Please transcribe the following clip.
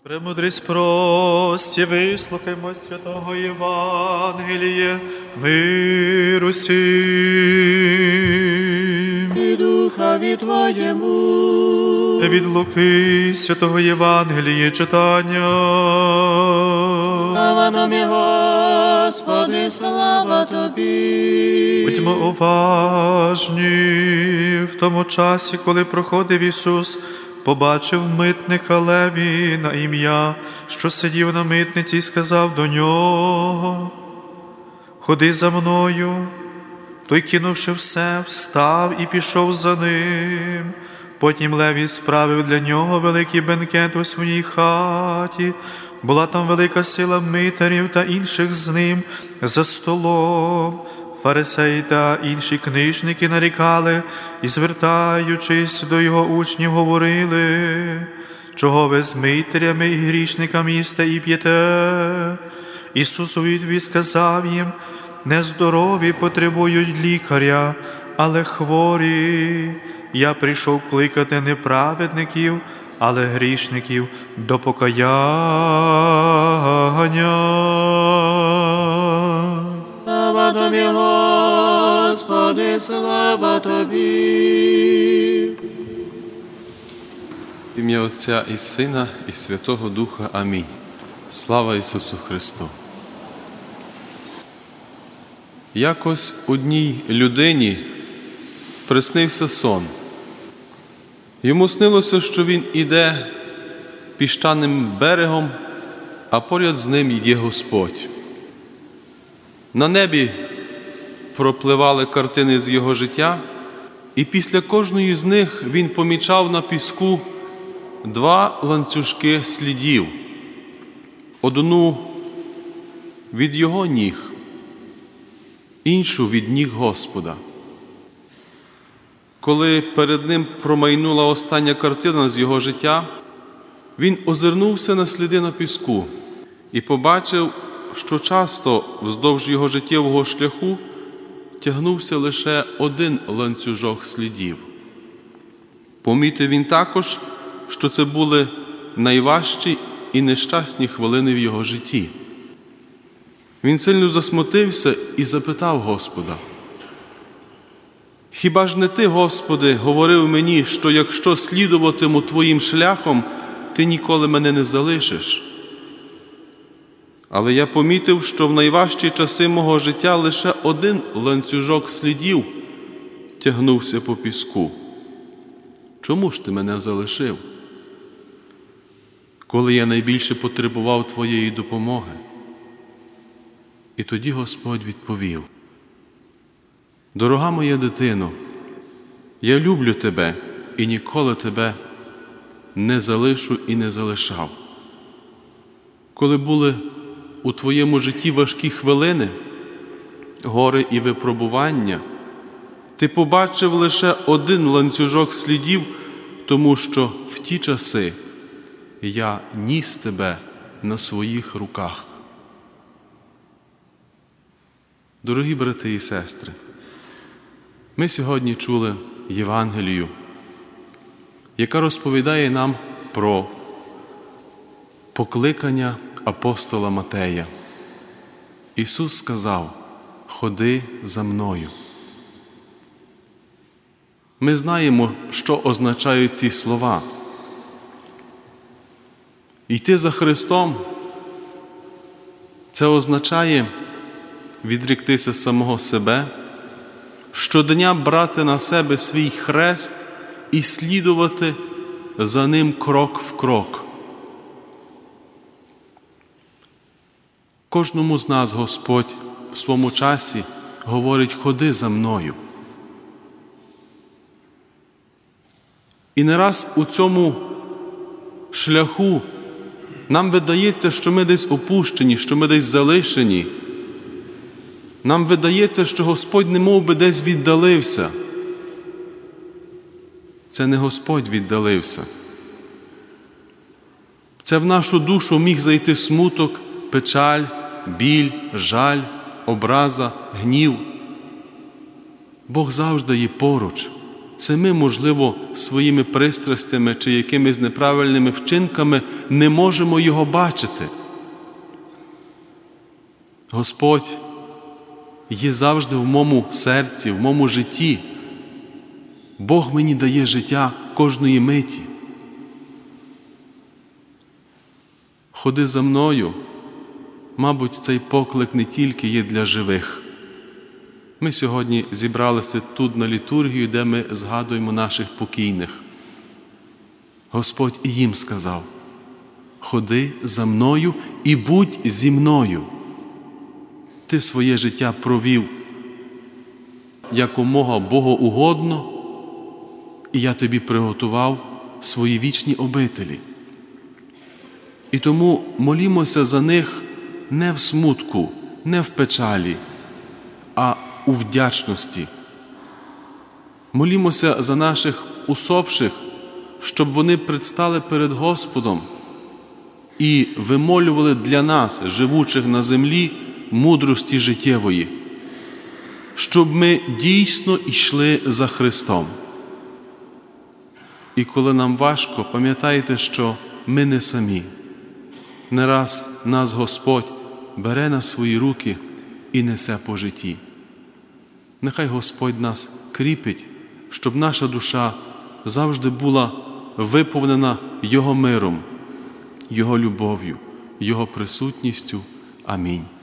Премудрість прості, вислухаймо святого Євангелія, миру сім. І духові Твоєму. Від Луки святого Євангелія читання. Слава нам, Господи, слава Тобі. Будьмо уважні. В тому часі, коли проходив Ісус, побачив митника Леві на ім'я, що сидів на митниці, і сказав до нього: «Ходи за мною». Той, кинувши все, встав і пішов за ним. Потім Левій справив для нього великий бенкет у своїй хаті. Була там велика сила митарів та інших з ним за столом. Фарисеї та інші книжники нарікали і, звертаючись до його учнів, говорили: «Чого ви з митарями і грішниками їсте і п'єте?» Ісус у відповідь сказав їм: «Нездорові потребують лікаря, але хворі. Я прийшов кликати не праведників, але грішників до покаяння». Слава Тобі, Господи, слава Тобі. В ім'я Отця і Сина, і Святого Духа. Амінь. Слава Ісусу Христу! Якось одній людині приснився сон. Йому снилося, що він іде піщаним берегом, а поряд з ним є Господь. На небі пропливали картини з його життя, і після кожної з них він помічав на піску два ланцюжки слідів. Одну від його ніг, іншу від ніг Господа. Коли перед ним промайнула остання картина з його життя, він озирнувся на сліди на піску і побачив, що часто вздовж його життєвого шляху тягнувся лише один ланцюжок слідів. Помітив він також, що це були найважчі і нещасні хвилини в його житті. Він сильно засмутився і запитав Господа: «Хіба ж не Ти, Господи, говорив мені, що якщо слідуватиму Твоїм шляхом, Ти ніколи мене не залишиш? Але я помітив, що в найважчі часи мого життя лише один ланцюжок слідів тягнувся по піску. Чому ж Ти мене залишив, коли я найбільше потребував Твоєї допомоги?» І тоді Господь відповів: «Дорога моя дитино, я люблю тебе і ніколи тебе не залишу і не залишав. Коли були у твоєму житті важкі хвилини, гори і випробування, ти побачив лише один ланцюжок слідів, тому що в ті часи я ніс тебе на своїх руках». Дорогі брати і сестри, ми сьогодні чули Євангелію, яка розповідає нам про покликання апостола Матея. Ісус сказав: «Ходи за мною». Ми знаємо, що означають ці слова. Йти за Христом – це означає відріктися самого себе, щодня брати на себе свій хрест і слідувати за Ним крок в крок. Кожному з нас Господь в своєму часі говорить: «Ходи за мною». І не раз у цьому шляху нам видається, що ми десь опущені, що ми десь залишені. Нам видається, що Господь немов би десь віддалився. Це не Господь віддалився. Це в нашу душу міг зайти смуток, печаль, біль, жаль, образа, гнів. Бог завжди є поруч. Це ми, можливо, своїми пристрастями чи якимись неправильними вчинками не можемо Його бачити. Господь є завжди в моєму серці, в моєму житті. Бог мені дає життя кожної миті. Ходи за мною, мабуть, цей поклик не тільки є для живих. Ми сьогодні зібралися тут на літургію, де ми згадуємо наших покійних. Господь і їм сказав: ходи за мною і будь зі мною. Ти своє життя провів якомога богоугодно, і я тобі приготував свої вічні обителі. І тому молімося за них не в смутку, не в печалі, а у вдячності. Молімося за наших усопших, щоб вони предстали перед Господом і вимолювали для нас, живучих на землі, мудрості життєвої, щоб ми дійсно йшли за Христом. І коли нам важко, пам'ятайте, що ми не самі. Не раз нас Господь бере на свої руки і несе по житті. Нехай Господь нас кріпить, щоб наша душа завжди була виповнена Його миром, Його любов'ю, Його присутністю. Амінь.